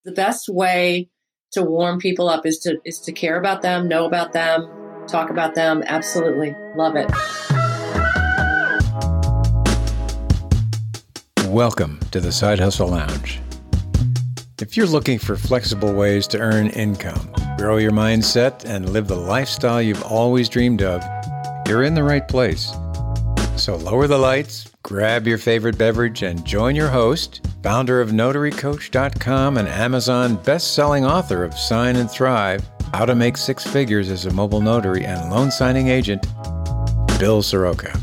the best way to warm people up is to care about them, know about them, talk about them. Absolutely. Love it. Welcome to the Side Hustle Lounge. If you're looking for flexible ways to earn income, grow your mindset, and live the lifestyle you've always dreamed of, you're in the right place. So lower the lights, grab your favorite beverage, and join your host, founder of NotaryCoach.com and Amazon best-selling author of Sign and Thrive, How to Make Six Figures as a Mobile Notary and Loan Signing Agent, Bill Soroka.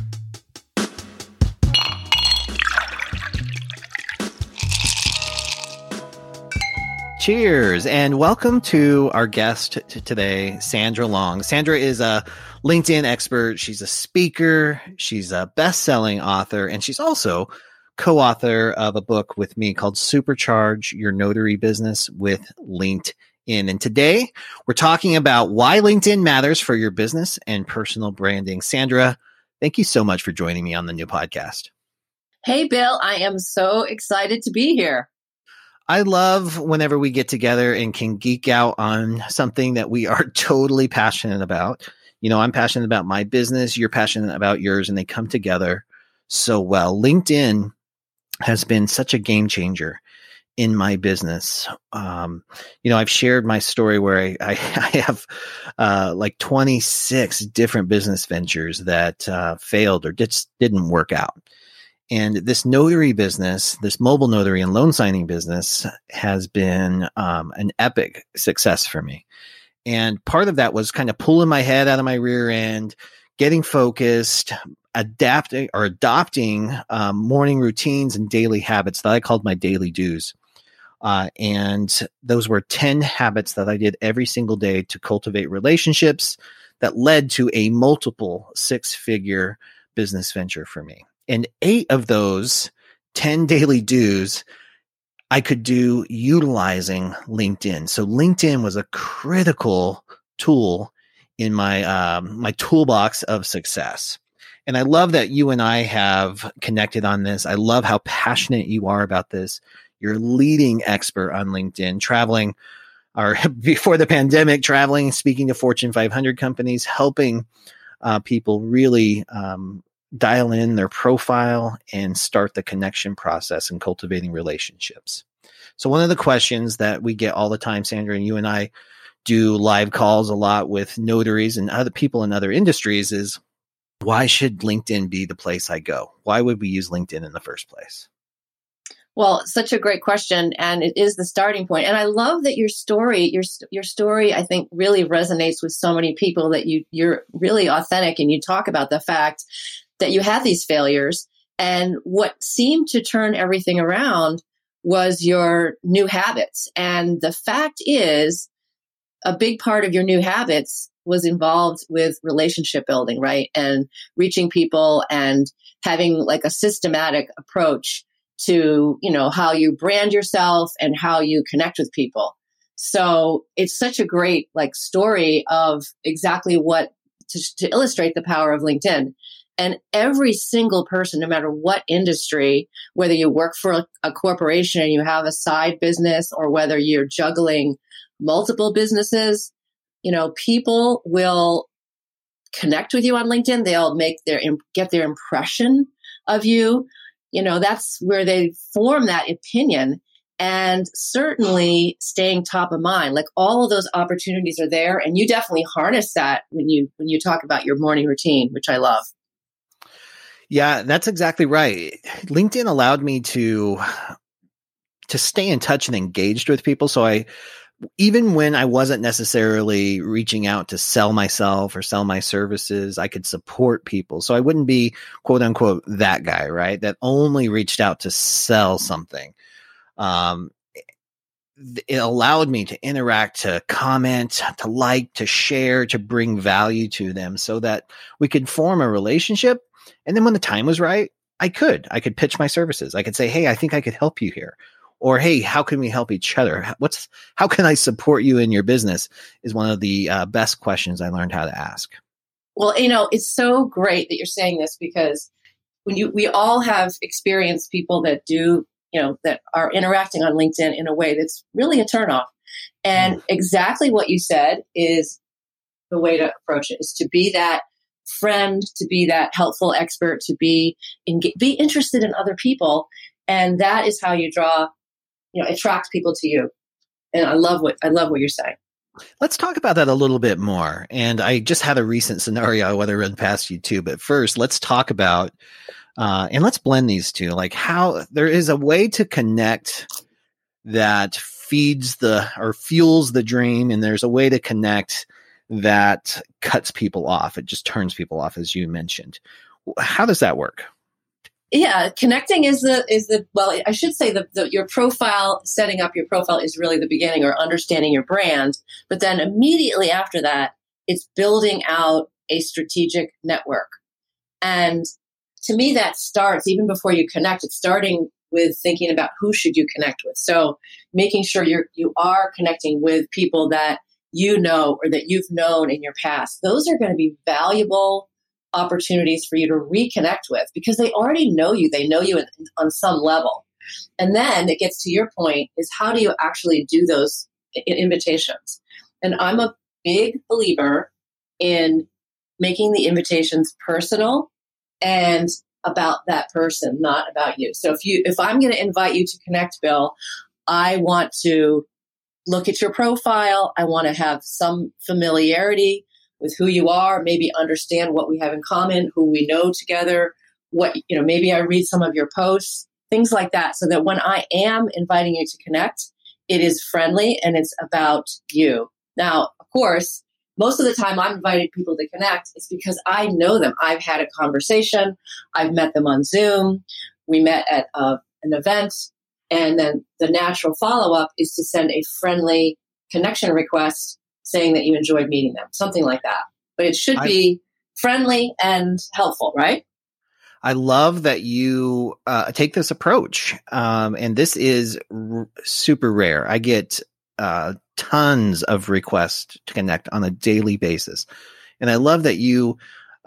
Cheers, and welcome to our guest today, Sandra Long. Sandra is a LinkedIn expert. She's a speaker. She's a best-selling author, and she's also co-author of a book with me called Supercharge Your Notary Business with LinkedIn. And today, we're talking about why LinkedIn matters for your business and personal branding. Sandra, thank you so much for joining me on the new podcast. Hey, Bill, I am so excited to be here. I love whenever we get together and can geek out on something that we are totally passionate about. You know, I'm passionate about my business, you're passionate about yours, and they come together so well. LinkedIn has been such a game changer in my business. I've shared my story where I have like 26 different business ventures that failed or just didn't work out. And this notary business, this mobile notary and loan signing business has been an epic success for me. And part of that was kind of pulling my head out of my rear end, getting focused, adapting or adopting morning routines and daily habits that I called my daily do's. And those were 10 habits that I did every single day to cultivate relationships that led to a multiple six-figure business venture for me. And 8 of those 10 daily do's I could do utilizing LinkedIn. So LinkedIn was a critical tool in my my toolbox of success. And I love that you and I have connected on this. I love how passionate you are about this. You're a leading expert on LinkedIn, traveling, or before the pandemic, traveling, speaking to Fortune 500 companies, helping people really dial in their profile and start the connection process and cultivating relationships. So one of the questions that we get all the time, Sandra, and you and I do live calls a lot with notaries and other people in other industries is, why should LinkedIn be the place I go? Why would we use LinkedIn in the first place? Well, such a great question, and it is the starting point. And I love that your story, I think, really resonates with so many people. That you're really authentic, and you talk about the fact that you had these failures, and what seemed to turn everything around was your new habits. And the fact is, a big part of your new habits was involved with relationship building, right? And reaching people and having like a systematic approach to, how you brand yourself and how you connect with people. So it's such a great story of exactly what to illustrate the power of LinkedIn. And every single person, no matter what industry, whether you work for a corporation and you have a side business, or whether you're juggling multiple businesses, people will connect with you on LinkedIn. They'll get their impression of you. That's where they form that opinion. And certainly staying top of mind, like all of those opportunities are there. And you definitely harness that when you talk about your morning routine, which I love. Yeah, that's exactly right. LinkedIn allowed me to stay in touch and engaged with people. So even when I wasn't necessarily reaching out to sell myself or sell my services, I could support people. So I wouldn't be, quote unquote, that guy, right? That only reached out to sell something. It allowed me to interact, to comment, to like, to share, to bring value to them so that we could form a relationship. And then when the time was right, I could pitch my services. I could say, hey, I think I could help you here. Or, hey, how can we help each other? How can I support you in your business is one of the best questions I learned how to ask. Well, it's so great that you're saying this, because we all have experienced people that do, that are interacting on LinkedIn in a way that's really a turnoff. And exactly what you said is the way to approach it, is to be that friend, to be that helpful expert, to be interested in other people. And that is how you attract people to you. And I love what you're saying. Let's talk about that a little bit more. And I just had a recent scenario I want to run past you too. But first, let's talk about, and let's blend these two, like how there is a way to connect that feeds or fuels the dream. And there's a way to connect that cuts people off. It just turns people off, as you mentioned. How does that work? Yeah, connecting is well, I should say your profile, setting up your profile is really the beginning, or understanding your brand. But then immediately after that, it's building out a strategic network. And to me, that starts even before you connect. It's starting with thinking about who should you connect with. So making sure you are connecting with people that you know or that you've known in your past. Those are going to be valuable opportunities for you to reconnect with, because they already know you. They know you on some level. And then it gets to your point, is how do you actually do those invitations? And I'm a big believer in making the invitations personal and about that person, not about you. So if I'm going to invite you to connect, Bill, I want to look at your profile. I want to have some familiarity with who you are, maybe understand what we have in common, who we know together, maybe I read some of your posts, things like that, so that when I am inviting you to connect, it is friendly and it's about you. Now, of course, most of the time I'm inviting people to connect, it's because I know them. I've had a conversation. I've met them on Zoom. We met at an event. And then the natural follow-up is to send a friendly connection request saying that you enjoyed meeting them, something like that. But it should be friendly and helpful, right? I love that you take this approach. And this is super rare. I get tons of requests to connect on a daily basis. And I love that you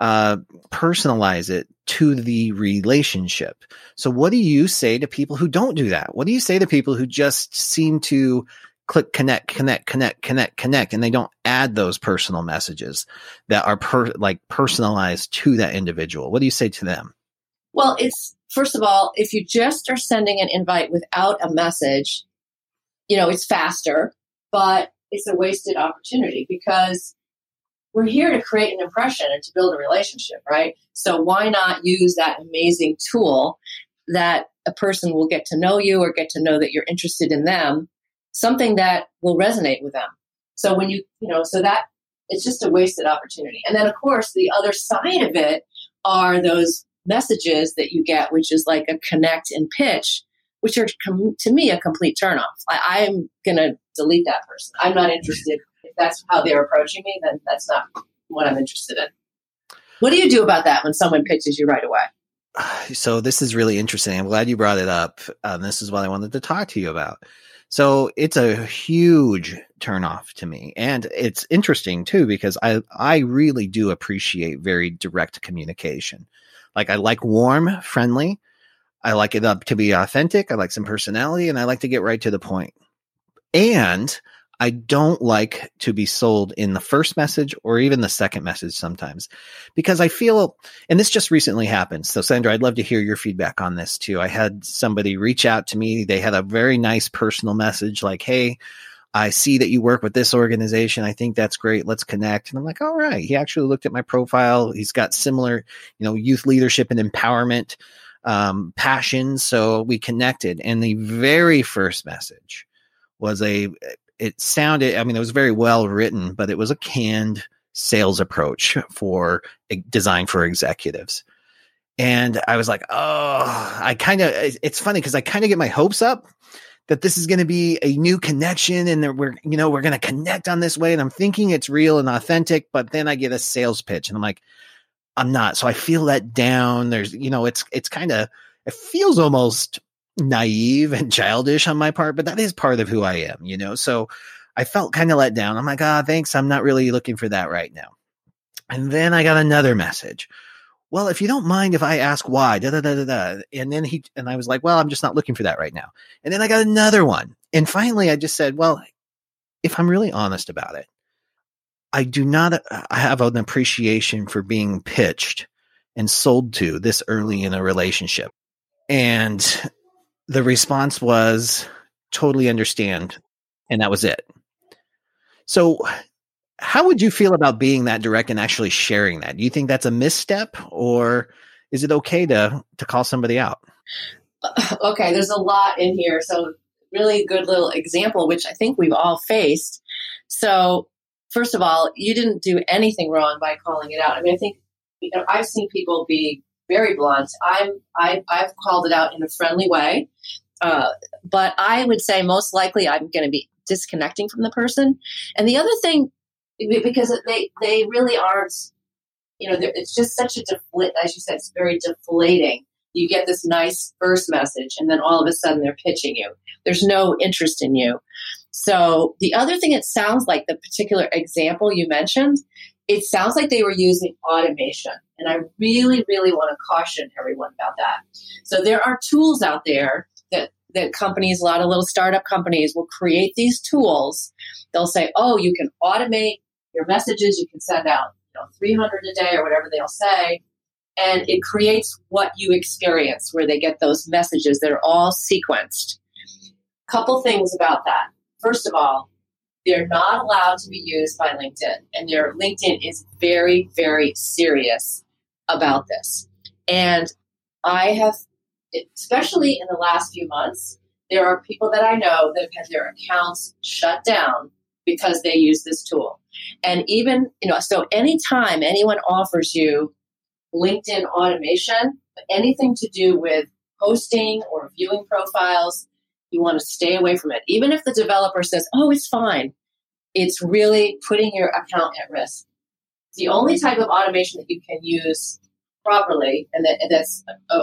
personalize it to the relationship. So what do you say to people who don't do that? What do you say to people who just seem to click connect, and they don't add those personal messages that are personalized to that individual? What do you say to them? Well, first of all, if you just are sending an invite without a message, it's faster, but it's a wasted opportunity, because we're here to create an impression and to build a relationship, right? So why not use that amazing tool that a person will get to know you or get to know that you're interested in them, something that will resonate with them. So when so that it's just a wasted opportunity. And then, of course, the other side of it are those messages that you get, which is like a connect and pitch, which are, to me, a complete turnoff. I'm going to delete that person. I'm not interested. If that's how they're approaching me, then that's not what I'm interested in. What do you do about that when someone pitches you right away? So this is really interesting. I'm glad you brought it up. This is what I wanted to talk to you about. So it's a huge turnoff to me. And it's interesting too, because I really do appreciate very direct communication. Like, I like warm, friendly. I like it up to be authentic. I like some personality, and I like to get right to the point. And I don't like to be sold in the first message or even the second message sometimes, because I feel, and this just recently happened. So Sandra, I'd love to hear your feedback on this too. I had somebody reach out to me. They had a very nice personal message like, "Hey, I see that you work with this organization. I think that's great. Let's connect." And I'm like, all right. He actually looked at my profile. He's got similar, youth leadership and empowerment passion. So we connected. And the very first message was it sounded, it was very well written, but it was a canned sales approach designed for executives. And I was like, it's funny because I kind of get my hopes up that this is going to be a new connection and that we're going to connect on this way. And I'm thinking it's real and authentic, but then I get a sales pitch and I'm like, I'm not. So I feel let down. There's, it's kind of, it feels almost naive and childish on my part, but that is part of who I am, so I felt kind of let down. I'm like, thanks. I'm not really looking for that right now. And then I got another message well, if you don't mind if I ask why, da da da da da. And then I was like, well, I'm just not looking for that right now. And then I got another one. And finally I just said, well, if I'm really honest about it, I have an appreciation for being pitched and sold to this early in a relationship. And the response was, totally understand. And that was it. So how would you feel about being that direct and actually sharing that? Do you think that's a misstep, or is it okay to call somebody out? Okay, there's a lot in here. So really good little example, which I think we've all faced. So first of all, you didn't do anything wrong by calling it out. I mean, I think, I've seen people be very blunt. I've called it out in a friendly way. But I would say most likely I'm going to be disconnecting from the person. And the other thing, because they really aren't, it's just such a as you said, it's very deflating. You get this nice first message, and then all of a sudden they're pitching you. There's no interest in you. So the other thing, it sounds like the particular example you mentioned, it sounds like they were using automation. And I really, really want to caution everyone about that. So there are tools out there that companies, a lot of little startup companies will create these tools. They'll say, oh, you can automate your messages. You can send out 300 a day or whatever they'll say. And it creates what you experience, where they get those messages that are all sequenced. Couple things about that. First of all, they're not allowed to be used by LinkedIn. And their LinkedIn is very, very serious about this. And I have, especially in the last few months, there are people that I know that have had their accounts shut down because they use this tool. And even, so anytime anyone offers you LinkedIn automation, anything to do with posting or viewing profiles, you want to stay away from it. Even if the developer says, oh, it's fine, it's really putting your account at risk. The only type of automation that you can use properly and that's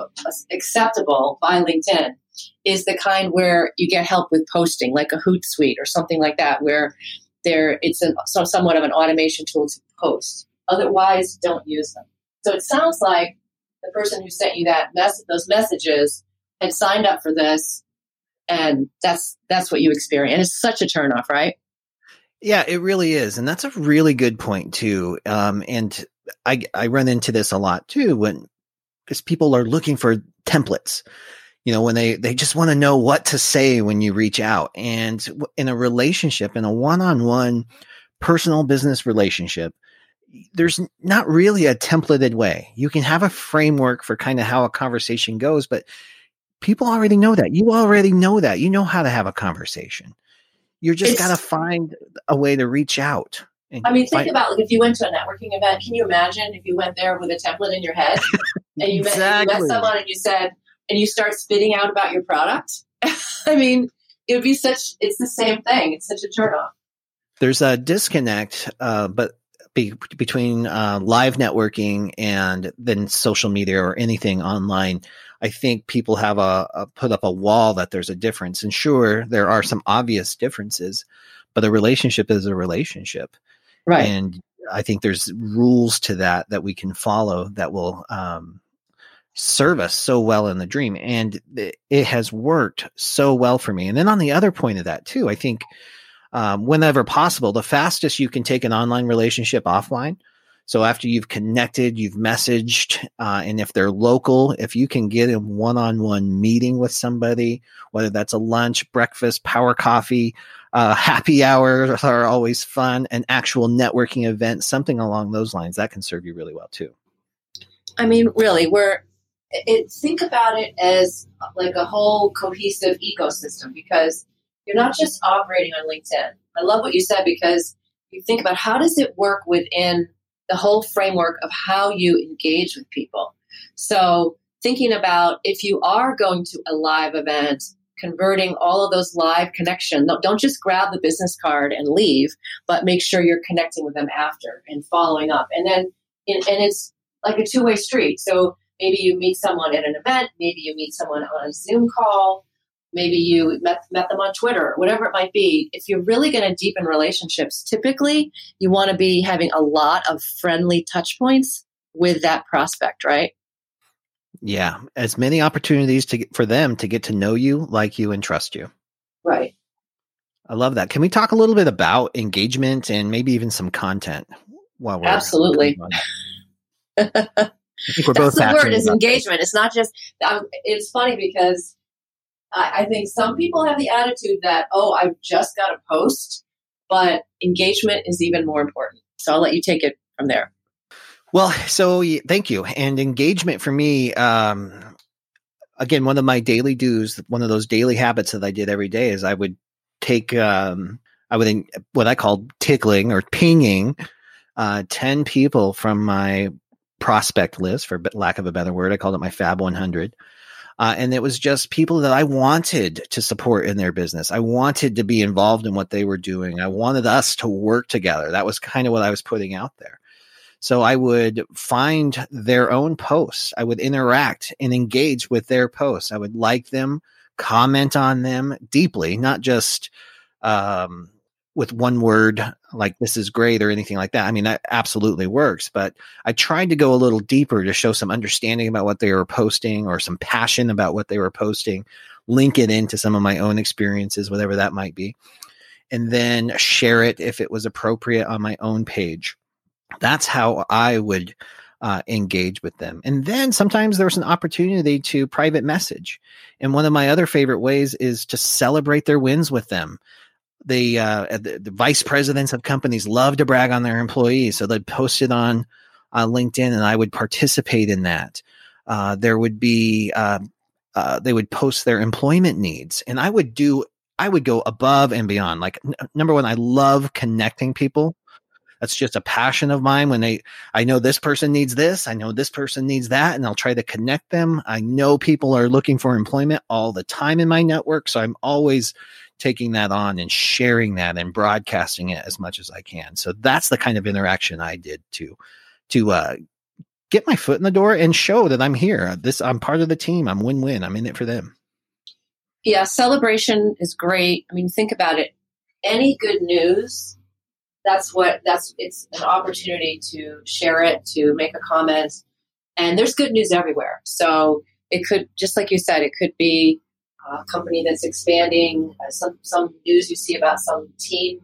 acceptable by LinkedIn is the kind where you get help with posting, like a Hootsuite or something like that, where it's somewhat of an automation tool to post. Otherwise, don't use them. So it sounds like the person who sent you those messages had signed up for this, and that's what you experience. And it's such a turnoff, right? Yeah, it really is. And that's a really good point too. And I run into this a lot too, because people are looking for templates, when they just want to know what to say when you reach out. And in a relationship, in a one-on-one personal business relationship, there's not really a templated way. You can have a framework for kind of how a conversation goes, but people already know that. You already know that. You know how to have a conversation. You just got to find a way to reach out. Think about if you went to a networking event. Can you imagine if you went there with a template in your head and you met someone and you said, and you start spitting out about your product? It would be it's the same thing. It's such a turnoff. There's a disconnect, between live networking and then social media or anything online. I think people have put up a wall that there's a difference. And sure, there are some obvious differences, but a relationship is a relationship. Right. And I think there's rules to that we can follow that will serve us so well in the dream. And it has worked so well for me. And then on the other point of that too, I think whenever possible, the fastest you can take an online relationship offline. So after you've connected, you've messaged, and if they're local, if you can get a one-on-one meeting with somebody, whether that's a lunch, breakfast, power coffee, happy hours are always fun, an actual networking event, something along those lines, that can serve you really well too. Really, think about it as like a whole cohesive ecosystem, because you're not just operating on LinkedIn. I love what you said, because you think about how does it work within the whole framework of how you engage with people. So thinking about if you are going to a live event, converting all of those live connections, don't just grab the business card and leave, but make sure you're connecting with them after and following up. And then, and it's like a two-way street. So maybe you meet someone at an event, maybe you meet someone on a Zoom call, maybe you met them on Twitter, whatever it might be. If you're really going to deepen relationships, typically you want to be having a lot of friendly touch points with that prospect, right? Yeah. As many opportunities for them to get to know you, like you, and trust you. Right. I love that. Can we talk a little bit about engagement and maybe even some content while we're Absolutely. I think we're both That's the word, is about engagement. It's not just, it's funny because I think some people have the attitude that, oh, I've just got to post, but engagement is even more important. So I'll let you take it from there. Well, so thank you. And engagement for me, again, one of my daily dues, one of those daily habits that I did every day is I would take, what I called tickling or pinging 10 people from my prospect list, for lack of a better word. I called it my Fab 100. And it was just people that I wanted to support in their business. I wanted to be involved in what they were doing. I wanted us to work together. That was kind of what I was putting out there. So I would find their own posts. I would interact and engage with their posts. I would like them, comment on them deeply, not just with one word like this is great or anything like that. I mean, that absolutely works, but I tried to go a little deeper to show some understanding about what they were posting or some passion about what they were posting, link it into some of my own experiences, whatever that might be, and then share it if it was appropriate on my own page. That's how I would engage with them. And then sometimes there's an opportunity to private message. And one of my other favorite ways is to celebrate their wins with them. The vice presidents of companies love to brag on their employees. So they'd post it on LinkedIn and I would participate in that. There would be, they would post their employment needs and I would go above and beyond. Like number one, I love connecting people. That's just a passion of mine. When I know this person needs this, I know this person needs that, and I'll try to connect them. I know people are looking for employment all the time in my network. So I'm always taking that on and sharing that and broadcasting it as much as I can. So that's the kind of interaction I did to get my foot in the door and show that I'm here. I'm part of the team. I'm win-win. I'm in it for them. Yeah. Celebration is great. I mean, think about it. Any good news, it's an opportunity to share it, to make a comment, and there's good news everywhere. So it could, just like you said, it could be a company that's expanding, some news you see about some team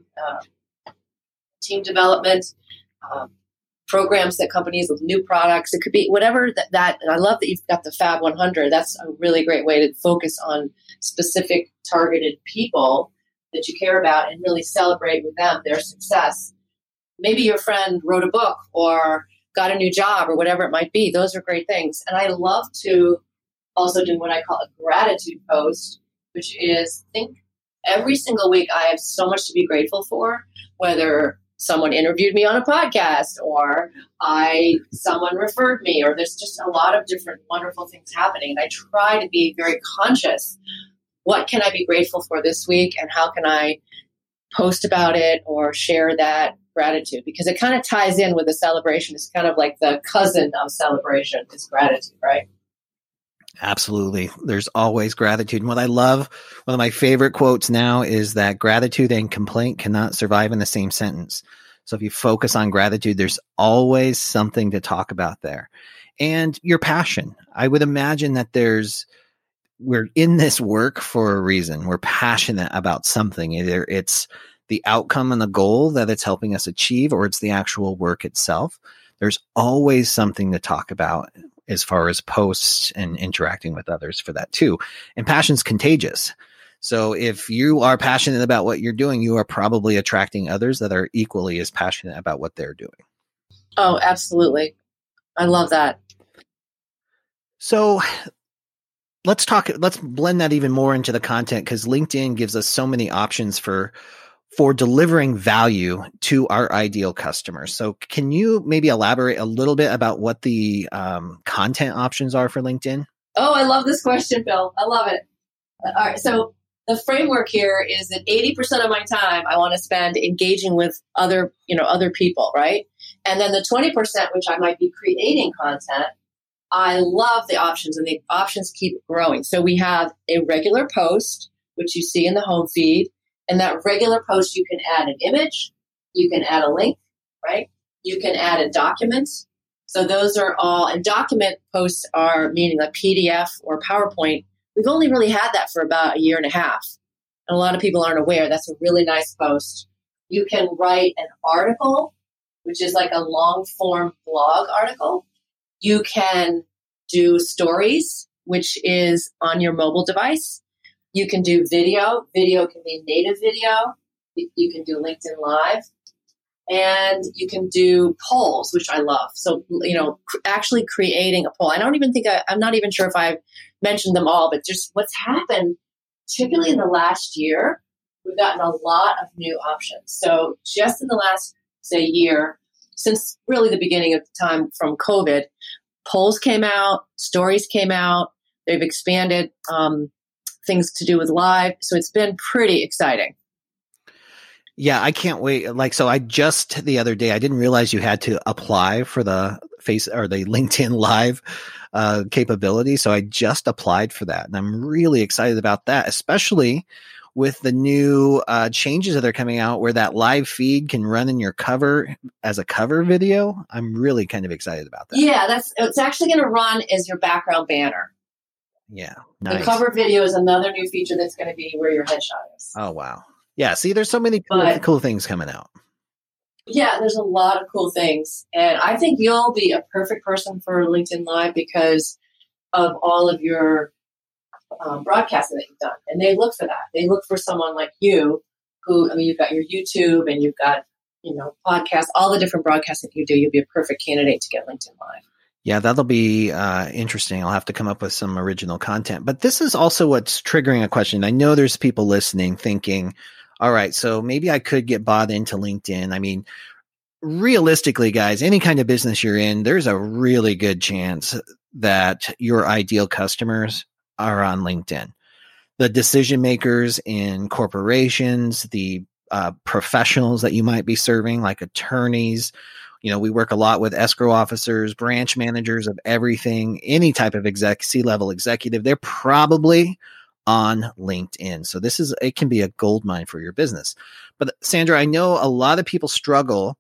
development, programs that companies with new products. It could be whatever that. And I love that you've got the Fab 100. That's a really great way to focus on specific targeted people that you care about and really celebrate with them their success. Maybe your friend wrote a book or got a new job or whatever it might be. Those are great things. And I love to also do what I call a gratitude post, which is think every single week I have so much to be grateful for, whether someone interviewed me on a podcast or someone referred me, or there's just a lot of different wonderful things happening. And I try to be very conscious. What can I be grateful for this week, and how can I post about it or share that gratitude? Because it kind of ties in with the celebration. It's kind of like the cousin of celebration is gratitude, right? Absolutely. There's always gratitude. And what I love, one of my favorite quotes now is that gratitude and complaint cannot survive in the same sentence. So if you focus on gratitude, there's always something to talk about there. And your passion. I would imagine that we're in this work for a reason. We're passionate about something. Either it's the outcome and the goal that it's helping us achieve, or it's the actual work itself. There's always something to talk about as far as posts and interacting with others for that too. And passion's contagious. So if you are passionate about what you're doing, you are probably attracting others that are equally as passionate about what they're doing. Oh, absolutely. I love that. So let's blend that even more into the content, because LinkedIn gives us so many options for delivering value to our ideal customers. So can you maybe elaborate a little bit about what the content options are for LinkedIn? Oh, I love this question, Bill. I love it. All right. So the framework here is that 80% of my time I want to spend engaging with other people, right? And then the 20%, which I might be creating content, I love the options, and the options keep growing. So we have a regular post, which you see in the home feed. And that regular post, you can add an image, you can add a link, right? You can add a document. So those are all, and document posts are meaning like PDF or PowerPoint. We've only really had that for about a year and a half. And a lot of people aren't aware. That's a really nice post. You can write an article, which is like a long form blog article. You can do stories, which is on your mobile device. You can do video. Video can be native video. You can do LinkedIn Live. And you can do polls, which I love. So, actually creating a poll. I don't even think I'm not even sure if I've mentioned them all, but just what's happened, particularly in the last year, we've gotten a lot of new options. So just in the last, say, year, since really the beginning of the time from COVID, polls came out, stories came out, they've expanded things to do with live. So it's been pretty exciting. Yeah, I can't wait. Like, so I just the other day, I didn't realize you had to apply for the the LinkedIn Live capability. So I just applied for that. And I'm really excited about that, especially with the new changes that are coming out where that live feed can run in your cover as a cover video. I'm really kind of excited about that. Yeah, it's actually going to run as your background banner. Yeah. Nice. The cover video is another new feature that's going to be where your headshot is. Oh, wow. Yeah, see, there's so many cool things coming out. Yeah, there's a lot of cool things. And I think you'll be a perfect person for LinkedIn Live because of all of your broadcasting that you've done. And they look for that. They look for someone like you who, you've got your YouTube and you've got, podcasts, all the different broadcasting you do. You'll be a perfect candidate to get LinkedIn Live. Yeah, that'll be interesting. I'll have to come up with some original content. But this is also what's triggering a question. I know there's people listening thinking, all right, so maybe I could get bought into LinkedIn. I mean, realistically, guys, any kind of business you're in, there's a really good chance that your ideal customers are on LinkedIn. The decision makers in corporations, the professionals that you might be serving, like attorneys. We work a lot with escrow officers, branch managers of everything, any type of C-level executive. They're probably on LinkedIn. So it can be a gold mine for your business. But Sandra, I know a lot of people struggle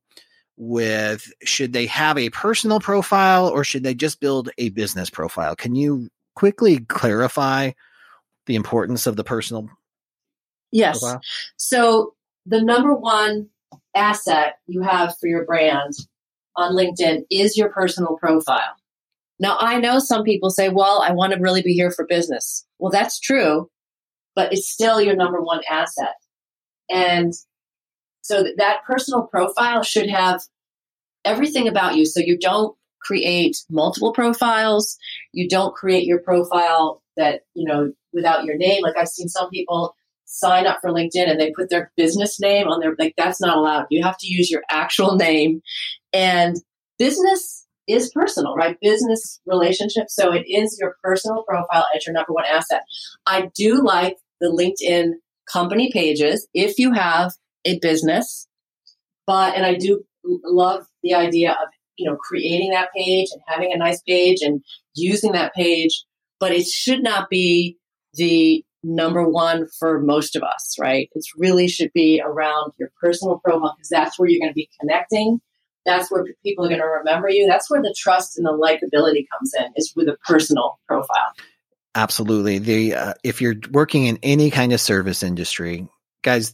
with, should they have a personal profile or should they just build a business profile? Can you quickly clarify the importance of the personal profile? So the number one asset you have for your brand on LinkedIn is your personal profile. Now, I know some people say, well, I want to really be here for business. Well, that's true, but it's still your number one asset. And so that personal profile should have everything about you. So you don't create multiple profiles. You don't create your profile that, without your name. Like I've seen some people sign up for LinkedIn and they put their business name on their, that's not allowed. You have to use your actual name. And business is personal, right? Business relationships. So it is your personal profile as your number one asset. I do like the LinkedIn company pages if you have a business, and I do love the idea of, creating that page and having a nice page and using that page, but it should not be the number one for most of us, right? It really should be around your personal profile because that's where you're going to be connecting. That's where people are going to remember you. That's where the trust and the likability comes in, is with a personal profile. Absolutely. If you're working in any kind of service industry, guys,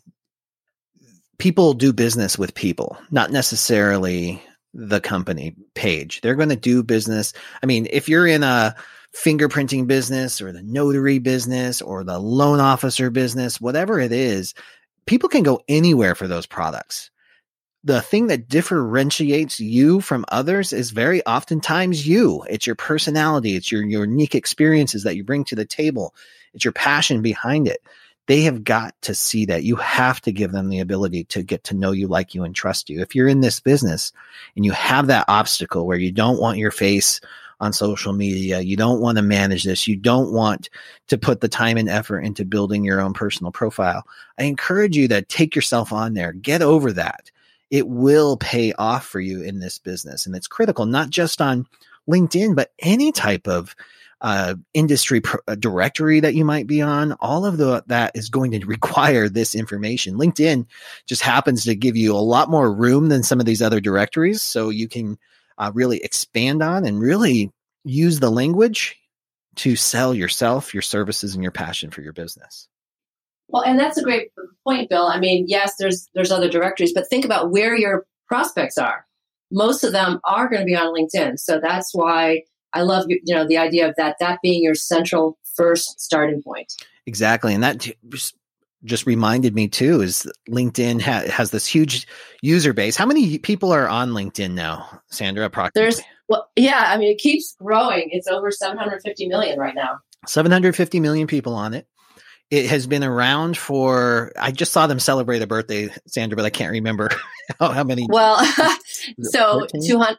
people do business with people, not necessarily the company page. They're going to do business. I mean, if you're in a fingerprinting business or the notary business or the loan officer business, whatever it is, people can go anywhere for those products. The thing that differentiates you from others is very oftentimes you. It's your personality. It's your unique experiences that you bring to the table. It's your passion behind it. They have got to see that. You have to give them the ability to get to know you, like you, and trust you. If you're in this business and you have that obstacle where you don't want your face on social media, you don't want to manage this, you don't want to put the time and effort into building your own personal profile, I encourage you to take yourself on there. Get over that. It will pay off for you in this business. And it's critical, not just on LinkedIn, but any type of industry directory that you might be on. All of that is going to require this information. LinkedIn just happens to give you a lot more room than some of these other directories. So you can really expand on and really use the language to sell yourself, your services, and your passion for your business. Well, and that's a great point, Bill. I mean, yes, there's other directories, but think about where your prospects are. Most of them are going to be on LinkedIn. So that's why I love, the idea of that being your central first starting point. Exactly. And that just reminded me too, is LinkedIn has this huge user base. How many people are on LinkedIn now, Sandra, approximately? It keeps growing. It's over 750 million right now. 750 million people on it. It has been around I just saw them celebrate a birthday, Sandra, but I can't remember how many. Well, so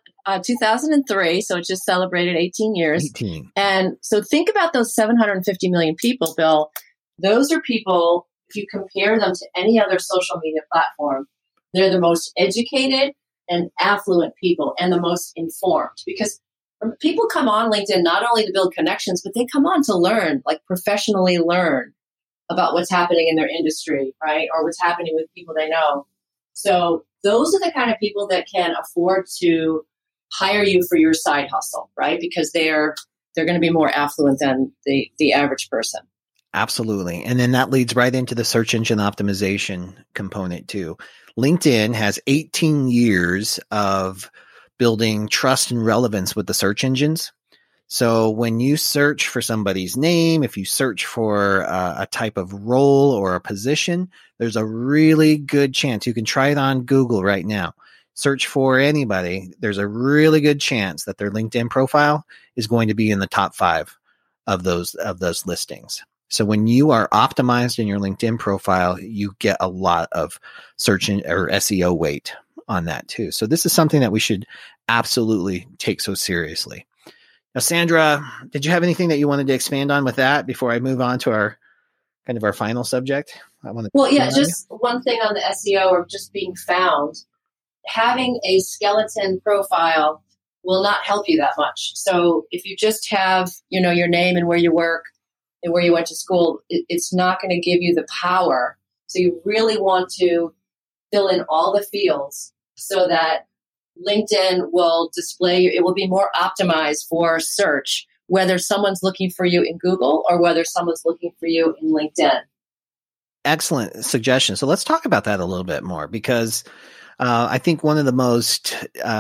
2003, so it just celebrated 18 years. 18. And so think about those 750 million people, Bill. Those are people, if you compare them to any other social media platform, they're the most educated and affluent people and the most informed, because people come on LinkedIn not only to build connections, but they come on to learn, like professionally learn about what's happening in their industry, right? Or what's happening with people they know. So those are the kind of people that can afford to hire you for your side hustle, right? Because they're going to be more affluent than the average person. Absolutely. And then that leads right into the search engine optimization component too. LinkedIn has 18 years of building trust and relevance with the search engines. So when you search for somebody's name, if you search for a type of role or a position, there's a really good chance. You can try it on Google right now. Search for anybody. There's a really good chance that their LinkedIn profile is going to be in the top 5 of those listings. So when you are optimized in your LinkedIn profile, you get a lot of search or SEO weight on that too. So this is something that we should absolutely take so seriously. Now, Sandra, did you have anything that you wanted to expand on with that before I move on to our final subject? Just one thing on the SEO or just being found. Having a skeleton profile will not help you that much. So if you just have, your name and where you work and where you went to school, it's not going to give you the power. So you really want to fill in all the fields so that LinkedIn will display, it will be more optimized for search, whether someone's looking for you in Google or whether someone's looking for you in LinkedIn. Excellent suggestion. So let's talk about that a little bit more, because I think one of the most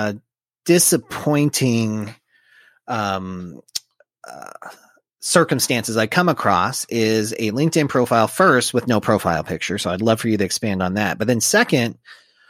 disappointing circumstances I come across is a LinkedIn profile first with no profile picture. So I'd love for you to expand on that. But then second,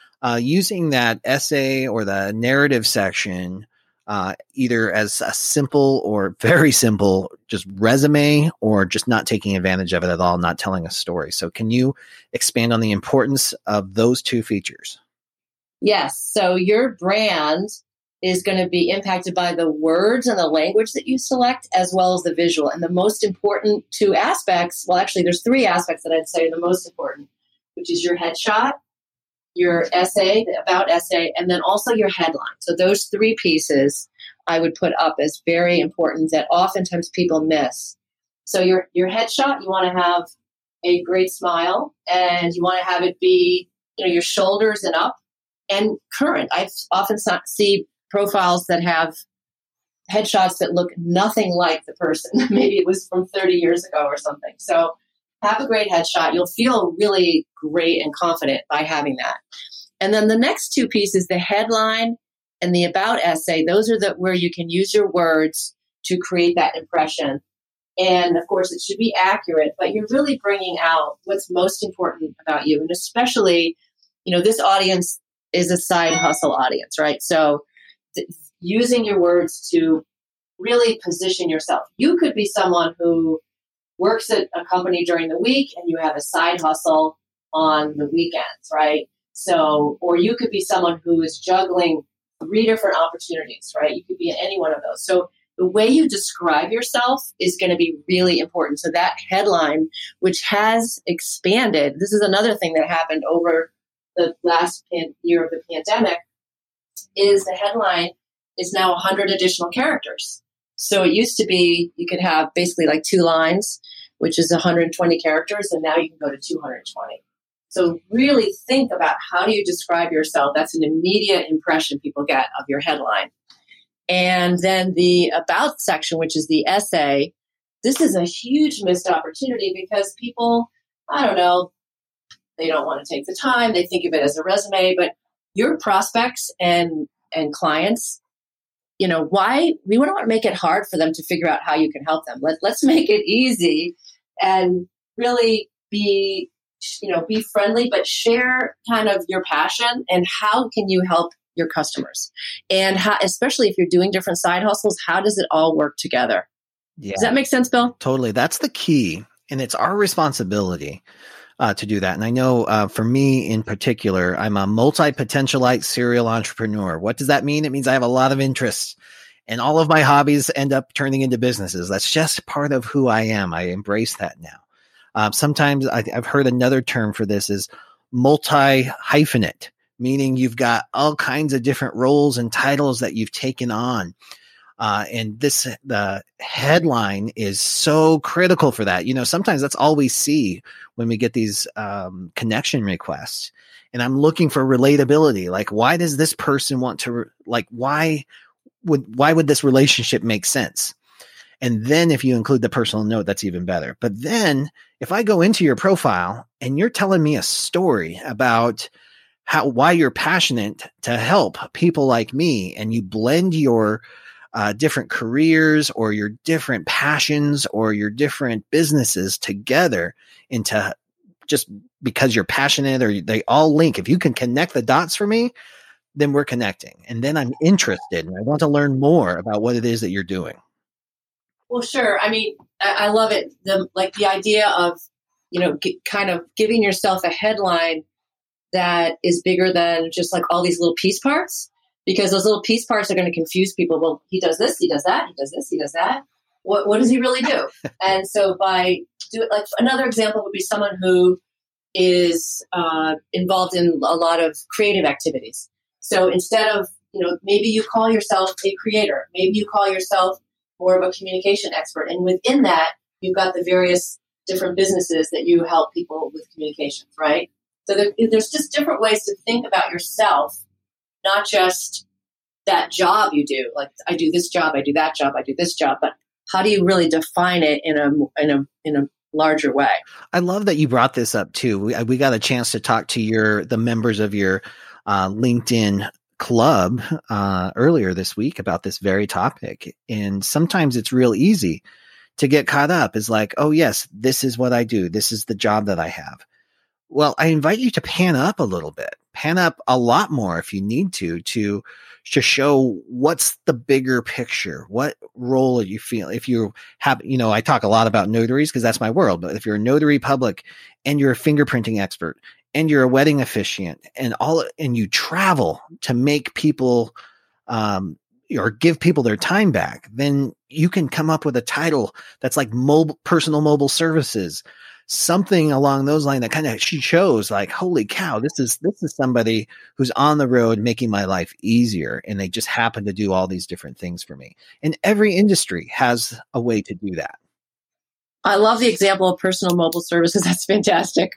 using that essay or the narrative section, either as a simple or very simple, just resume, or just not taking advantage of it at all, not telling a story. So can you expand on the importance of those two features? Yes. So your brand is going to be impacted by the words and the language that you select, as well as the visual. And the most important two aspects, well, actually, there's 3 aspects that I'd say are the most important, which is your headshot, your essay, the about essay, and then also your headline. So those 3 pieces I would put up as very important that oftentimes people miss. So your headshot, you want to have a great smile, and you want to have it be, your shoulders and up and current. I often see profiles that have headshots that look nothing like the person. Maybe it was from 30 years ago or something. So have a great headshot. You'll feel really great and confident by having that. And then the next 2 pieces, the headline and the about essay, those are where you can use your words to create that impression. And of course, it should be accurate, but you're really bringing out what's most important about you. And especially, this audience is a side hustle audience, right? So using your words to really position yourself. You could be someone who works at a company during the week and you have a side hustle on the weekends, right? So, or you could be someone who is juggling 3 different opportunities, right? You could be in any one of those. So the way you describe yourself is going to be really important. So that headline, which has expanded, this is another thing that happened over the last year of the pandemic, is the headline is now 100 additional characters. So it used to be you could have basically like 2 lines, which is 120 characters, and now you can go to 220. So really think about how do you describe yourself. That's an immediate impression people get of your headline. And then the about section, which is the essay, this is a huge missed opportunity because people, I don't know, they don't want to take the time. They think of it as a resume, but your prospects and clients, why we want to make it hard for them to figure out how you can help them. Let's make it easy and really be friendly, but share kind of your passion and how can you help your customers, and how, especially if you're doing different side hustles, how does it all work together? Yeah. Does that make sense, Bill? Totally. That's the key. And it's our responsibility to do that. And I know for me in particular, I'm a multi-potentialite serial entrepreneur. What does that mean? It means I have a lot of interests and all of my hobbies end up turning into businesses. That's just part of who I am. I embrace that now. Sometimes I've heard another term for this is multi-hyphenate, meaning you've got all kinds of different roles and titles that you've taken on. And the headline is so critical for that. Sometimes that's all we see when we get these connection requests. And I'm looking for relatability. Like, why does this person want to, why would this relationship make sense? And then if you include the personal note, that's even better. But then if I go into your profile and you're telling me a story about why you're passionate to help people like me, and you blend your different careers or your different passions or your different businesses together into just because you're passionate or they all link. If you can connect the dots for me, then we're connecting. And then I'm interested and I want to learn more about what it is that you're doing. Well, sure. I mean, I love it. The idea of, kind of giving yourself a headline that is bigger than just like all these little piece parts, because those little piece parts are going to confuse people. Well, he does this, he does that, he does this, he does that. What does he really do? And so another example would be someone who is involved in a lot of creative activities. So instead of, maybe you call yourself a creator, maybe you call yourself more of a communication expert. And within that, you've got the various different businesses that you help people with communications, right? So there's just different ways to think about yourself, not just that job you do. Like, I do this job, I do that job, I do this job, but how do you really define it in a larger way? I love that you brought this up too. We got a chance to talk to the members of your LinkedIn club earlier this week about this very topic. And sometimes it's real easy to get caught up. Is like, oh yes, this is what I do. This is the job that I have. Well, I invite you to pan up a little bit, pan up a lot more if you need to show what's the bigger picture. What role do you feel? If you have, I talk a lot about notaries because that's my world, but if you're a notary public and you're a fingerprinting expert and you're a wedding officiant and you travel to make people, or give people their time back, then you can come up with a title that's like personal mobile services, something along those lines that kind of shows like, holy cow, this is somebody who's on the road making my life easier. And they just happen to do all these different things for me. And every industry has a way to do that. I love the example of personal mobile services. That's fantastic.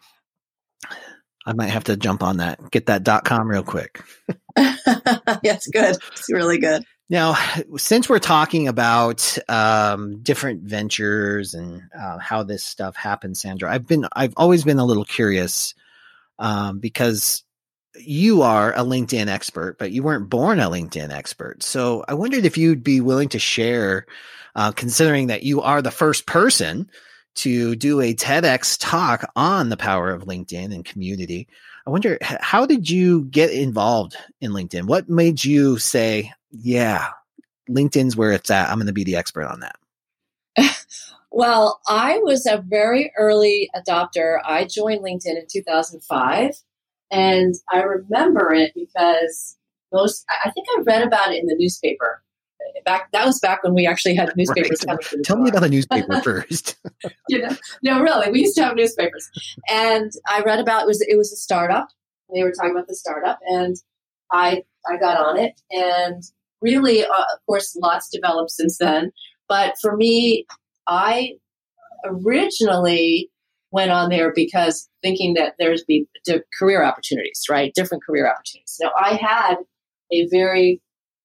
I might have to jump on that, get that .com real quick. That's good. It's really good. Now, since we're talking about different ventures and how this stuff happens, Sandra, I've always been a little curious because you are a LinkedIn expert, but you weren't born a LinkedIn expert. So I wondered if you'd be willing to share, considering that you are the first person to do a TEDx talk on the power of LinkedIn and community. I wonder, how did you get involved in LinkedIn? What made you say, yeah, LinkedIn's where it's at. I'm going to be the expert on that. Well, I was a very early adopter. I joined LinkedIn in 2005, and I remember it because I think I read about it in the newspaper. That was back when we actually had newspapers. Right. Tell me about the newspaper first. No, really, we used to have newspapers, and I read about it was a startup. They were talking about the startup, and I got on it, and really, of course, lots developed since then. But for me, I originally went on there because thinking that there's be career opportunities, right? Different career opportunities. Now, I had a very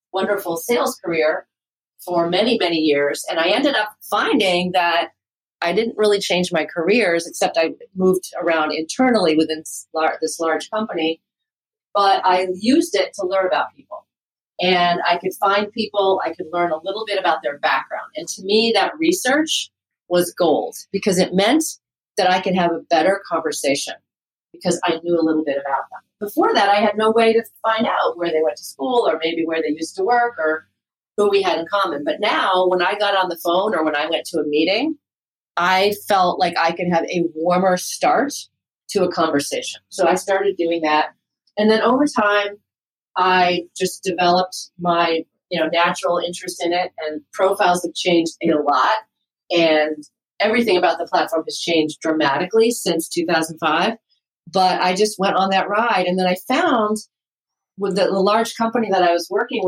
wonderful sales career for many, many years. And I ended up finding that I didn't really change my careers, except I moved around internally within this large company. But I used it to learn about people. And I could find people, I could learn a little bit about their background. And to me, that research was gold because it meant that I could have a better conversation because I knew a little bit about them. Before that, I had no way to find out where they went to school or maybe where they used to work or who we had in common. But now when I got on the phone or when I went to a meeting, I felt like I could have a warmer start to a conversation. So I started doing that. And then over time, I just developed my, natural interest in it, and profiles have changed a lot. And everything about the platform has changed dramatically since 2005. But I just went on that ride. And then I found with the large company that I was working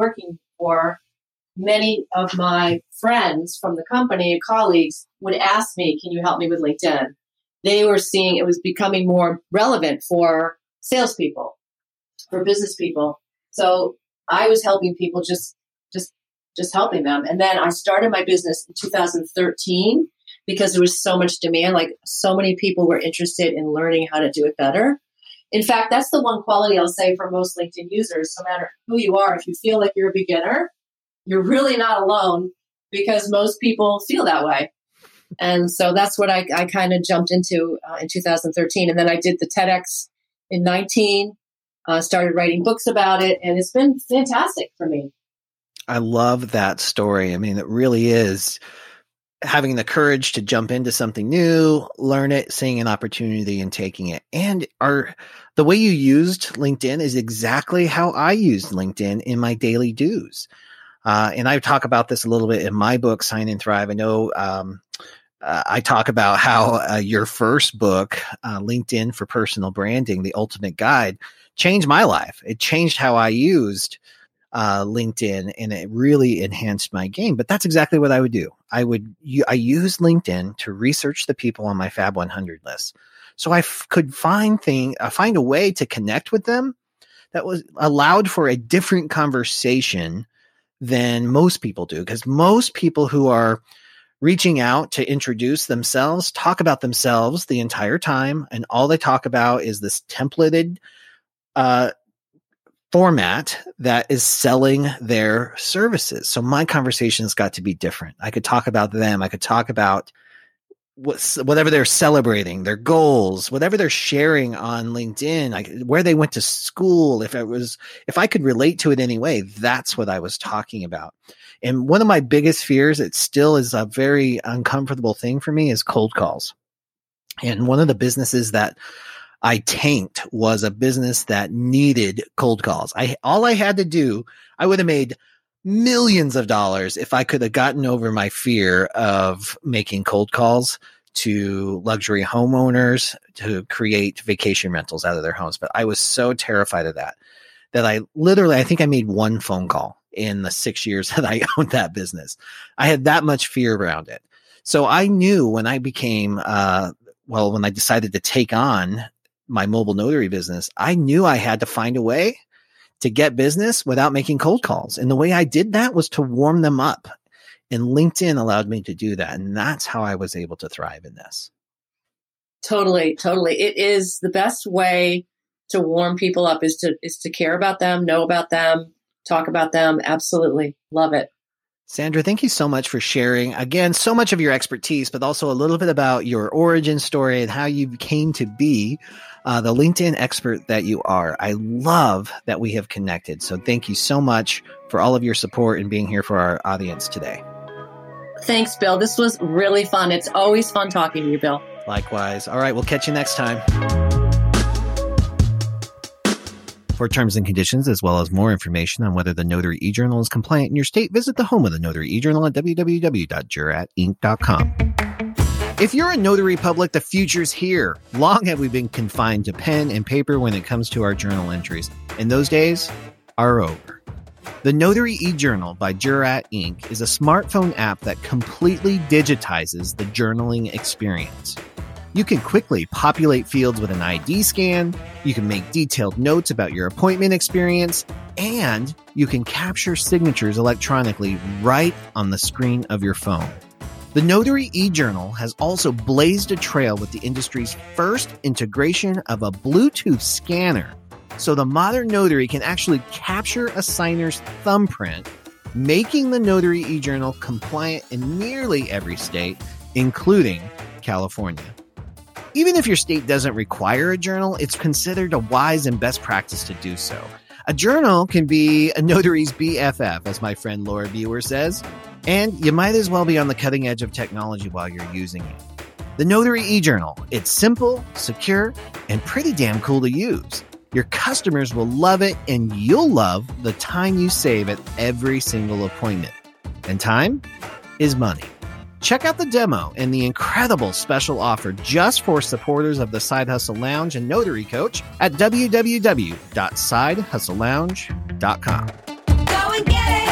for, many of my friends from the company, colleagues, would ask me, can you help me with LinkedIn? They were seeing it was becoming more relevant for salespeople, for business people. So I was helping people, just helping them. And then I started my business in 2013 because there was so much demand. Like so many people were interested in learning how to do it better. In fact, that's the one quality I'll say for most LinkedIn users, no matter who you are, if you feel like you're a beginner, you're really not alone because most people feel that way. And so that's what I kind of jumped into in 2013. And then I did the TEDx in 19, started writing books about it, and it's been fantastic for me. I love that story. I mean, it really is having the courage to jump into something new, learn it, seeing an opportunity and taking it. And the way you used LinkedIn is exactly how I used LinkedIn in my daily do's. And I talk about this a little bit in my book, Sign and Thrive. I know I talk about how your first book, LinkedIn for Personal Branding, The Ultimate Guide, changed my life. It changed how I used LinkedIn, and it really enhanced my game. But that's exactly what I would do. I use LinkedIn to research the people on my Fab 100 list, so I could find a way to connect with them that was allowed for a different conversation than most people do. Because most people who are reaching out to introduce themselves talk about themselves the entire time, and all they talk about is this templated format that is selling their services. So my conversation's got to be different. I could talk about them. I could talk about whatever they're celebrating, their goals, whatever they're sharing on LinkedIn, where they went to school. If I could relate to it anyway, that's what I was talking about. And one of my biggest fears, it still is a very uncomfortable thing for me, is cold calls. And one of the businesses that I tanked was a business that needed cold calls. All I had to do, I would have made millions of dollars if I could have gotten over my fear of making cold calls to luxury homeowners to create vacation rentals out of their homes. But I was so terrified of that I think I made one phone call in the 6 years that I owned that business. I had that much fear around it. So I knew when I became, when I decided to take on my mobile notary business, I knew I had to find a way to get business without making cold calls. And the way I did that was to warm them up. And LinkedIn allowed me to do that. And that's how I was able to thrive in this. Totally. It is the best way to warm people up is to care about them, know about them, talk about them. Absolutely. Love it. Sandra, thank you so much for sharing, again, so much of your expertise, but also a little bit about your origin story and how you came to be the LinkedIn expert that you are. I love that we have connected. So thank you so much for all of your support and being here for our audience today. Thanks, Bill. This was really fun. It's always fun talking to you, Bill. Likewise. All right. We'll catch you next time. For terms and conditions, as well as more information on whether the Notary eJournal is compliant in your state, visit the home of the Notary eJournal at www.juratinc.com. If you're a notary public, the future's here. Long have we been confined to pen and paper when it comes to our journal entries, and those days are over. The Notary eJournal by Jurat Inc. is a smartphone app that completely digitizes the journaling experience. You can quickly populate fields with an ID scan, you can make detailed notes about your appointment experience, and you can capture signatures electronically right on the screen of your phone. The Notary eJournal has also blazed a trail with the industry's first integration of a Bluetooth scanner, so the modern notary can actually capture a signer's thumbprint, making the Notary eJournal compliant in nearly every state, including California. Even if your state doesn't require a journal, it's considered a wise and best practice to do so. A journal can be a notary's BFF, as my friend Laura Buer says, and you might as well be on the cutting edge of technology while you're using it. The Notary eJournal, it's simple, secure, and pretty damn cool to use. Your customers will love it, and you'll love the time you save at every single appointment. And time is money. Check out the demo and the incredible special offer just for supporters of the Side Hustle Lounge and Notary Coach at www.sidehustlelounge.com. Go and get it!